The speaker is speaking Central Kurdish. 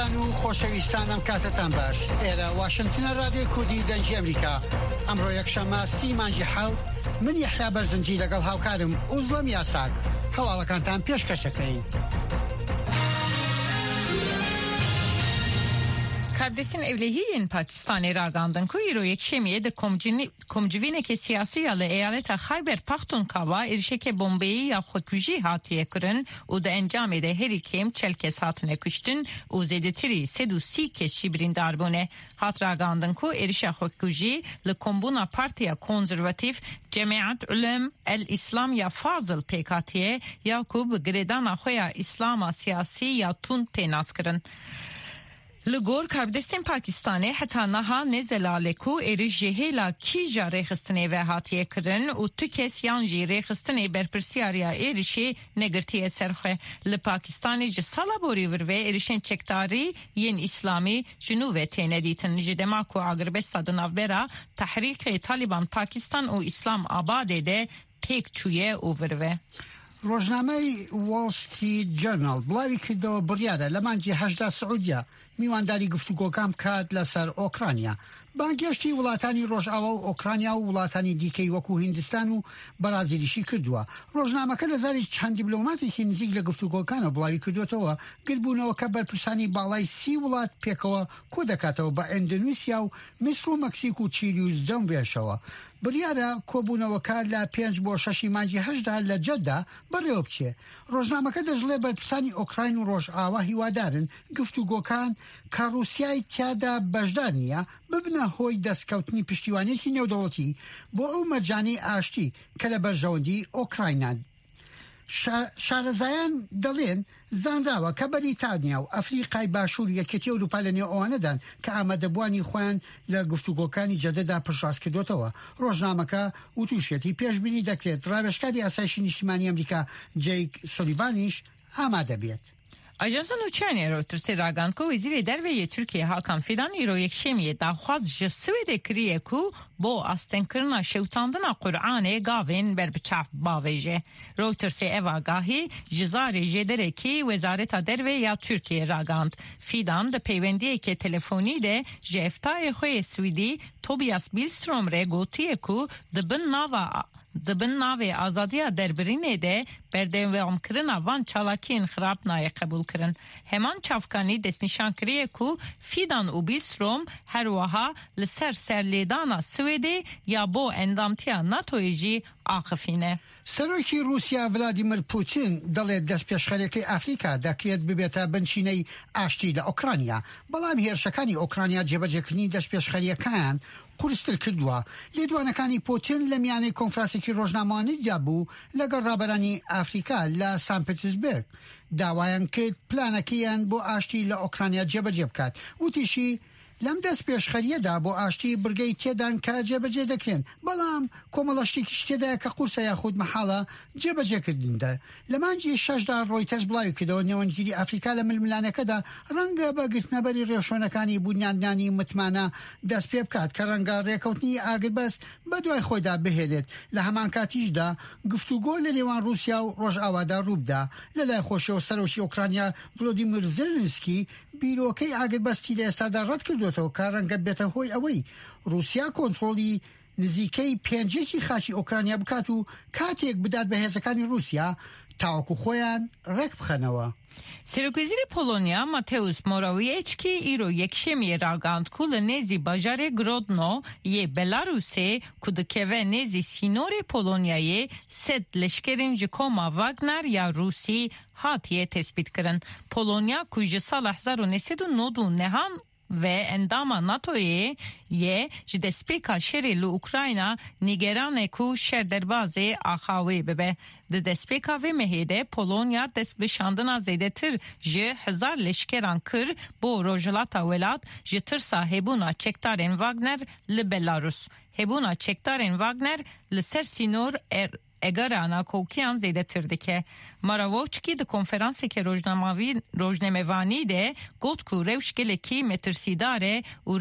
بەڕێزان و خۆشەویستانم کاتتان باش. ئێرە واشنگتنە رادیۆی کوردی دەنگی ئەمریکا. ئەمڕۆ یەکشەممە 30 مانگی حەوت من یەحیا بەرزنجی لەگەڵ هاوکارم ئوزڵەم یاساک هەواڵەکانتان پێشکەشەکەین. Kardeşin evliliğin Pakistan'ı ragandın ku iro yekşemiye de komcivine ke siyasi yalı eyaleta Khyber Pakhtunkhwa erişeke bombeyi ya xwekuji hatiye kirin u da encam ede her ikem çelkes hatine kuştin u zedetiri 30 kes şibrindar bune hat ragandın ku erişe xwekuji li kombuna partiya konservatif Cemaat Ulem el İslam ya Fazıl PKT'ye Yakub Gredana xoya İslam'a siyasi ya tun tenas kirin. لگور کردستین پاکستانی حتی نها نزلاله کو ارجهلا کیجا رخستنی و هاتیه کرن و تو کس یانجی رخستنی برپرسیاریا ارشی نگرتیه سرخه لپاکستانی جسالا بوری ورو ارشن چکتاری ین اسلامی جنوب تیندیتن جدماکو آگربستا دنافبرا تحریک طالبان پاکستان و اسلام آباده ده تیک چویه او ورو ڕۆژنامەی وۆڵ ستریت جەرنەڵ بڵاوی کردەوە بڕیارە لە مانگی 18 سعودیا میوانداری گفتوگۆکان بکات لەسەر ئۆکرانیا. بانگێشتی وڵاتانی ڕۆژئاوا و ئۆکرانیا و وڵاتانی دیکەی وەکو هیندستان و بەرازیلیشی کردووە. ڕۆژنامەکە لە زاری چەند دیپلۆماتێکی نزیک لە گفتوگۆکانە بڵاوی کردوێتەوە گربوونەوە کە بەرپرسانی باڵای 30 وڵات پێکەوە کۆ دەکاتەوە بە ئەندونوسیا و میسر و مەکسیک و چیلی و زەمبێشەوە. بریارە کۆبوونەوەکە لە 5 بۆ 6 مانگی 18 لە جەددا بەڕێوە بچێ. ڕۆژنامەکە دەژڵێ بەرپرسانی ئۆکراین و ڕۆژئاوا هیوادارن گفتوگۆکان کە رووسیای تیادا بەشدار نییە ببنە هۆی دەستکەوتنی پشتیوانێکی نێودەوڵەتی بۆ ئەو مەرجانەی ئاشتی کە لە بەرژەوەندی ئۆکراینان. شارەزایان دەڵێن زانراوە کە بەریتانیا و ئەفریقای باشوور یەکێتی ئەوروپا لە نێو ئەوانەدان کە ئامادەبوانی خۆیان لە گفتوگۆکانی جەدەدا پشتڕاست کردوێتەوە. ڕۆژنامەکە وتوشێتی پێشبینی دەکرێت ڕاوێژکاری ئاسایشی نیشتیمانی ئەمریکا جەیک سۆلیڤانیش ئامادە بێت. Ajansa Nuçaniye Reuters'e ragandko veziri derveye Türkiye Hakan Fidan iro yekşemiye daxwaz ji Swêdê kiriye ku bo astenkirina şewtandina Qur'anê gavên berbiçav bavêje. Reuters'e ev agahî ji zarê jêderekî Wezareta Derve ya Türkiye ragand. Fidan di peywendiyeke telefonî de ji eftayê xwe yê Swîdî Tobias Billström re gotiye ku dibin navê azadiya derbirînê de berdewamkirina van çalakiyên xirabnayê qebûl kirin. Heman çavkanî destnîşan kiriye ku Fidan û Billström her wiha li ser serlêdana Swêdê ya bo endamtiya NATOyê jî axifîne. سەرۆکی رووسیا ڤلادیمیر پوتین دەڵێت دەستپێشخەرەکەی ئافریقا دەکرێت ببێتە بنچینەی ئاشتی لە ئۆکرانیا. بەڵام هێرشەکانی ئۆکرانیا جێبەجێکردنی دەستپێشخەریەکان قورستر کردووە. لێدوانەکانی پوتین لە میانەی کۆنفرانسێکی ڕۆژنامەوانیدا بوو لەگەڵ ڕابەرانی ئافریقا لە سان پێترزبرگ داوایان کرد پلانەکەیان بۆ ئاشتی لە ئۆکرانیا جێبەجێ بکات. وتیشی لەم دەست پێشخەریەدا بۆ ئاشتی برگەی تێدان کە جێبەجێ دەکرێن بەڵام کۆمەڵەشتێکی شتێدایە کە قورسە یاخود مەحاڵە جێبەجێکردندا. لە مانگی 6دا ڕۆیتەرز بڵاوی کردەوە نێوەنگیری ئەفریقا لە ململانەکەدا ڕەنگە بە گرتنەبەری ڕێشۆنەکانی بنیادنانی متمانە دەست پێ بکات کە ڕەنگە ڕێکەوتنی ئاگربەست بە دوای خۆیدا بهێنێت. لە هەمان کاتیشدا گفتوگۆ لە نێوان رووسیا و ڕۆژئاوادا ڕووبدا. لەلای خۆشیەوە سەرۆکی ئۆکرانیا ڤلۆدیمیر زێلنسکی بیرۆکەی ئاگربەستی لە ئێستادا ڕەت کردوێتەوە کە ڕەنگە بێتە هۆی ئەوەی رووسیا کۆنتڕۆلی نزیکەی پێنجێکی خاچی ئۆکرانیا بکات و کاتێک بدات بە هێزەکانی رووسیا تاوەکو خۆیان ڕێک بخەنەوە. Serokvezîrê Polonya Mateusz Morawiecki îro yekşemiyê ragand ku li nêzî bajarê Grodno yê Belarusê ku dikeve nêzî sînorê Polonyayê sed leşkerên ji koma Wagner ya Rûsî hatiye tespît kirin. Polonya ku ji sala 1990 nehan ve endama NATO'ye ye ji destpêka şerê li Ukrayna nîgerane ku şerderbazê axawê bibe. Di destpêka vê mehê de Polonya destbişandina zêdetir ji 1000 leşkeran kir bo rojhilata welat ji tirsa hebûna çekdarên Wagner li Belarus. Hebûna çekdarên Wagner li ser sînor egarana kokiyan zêdetir dike. Morawiecki di konferansekê rojnamevanî de got ku rewş gelekî metirsîdar e û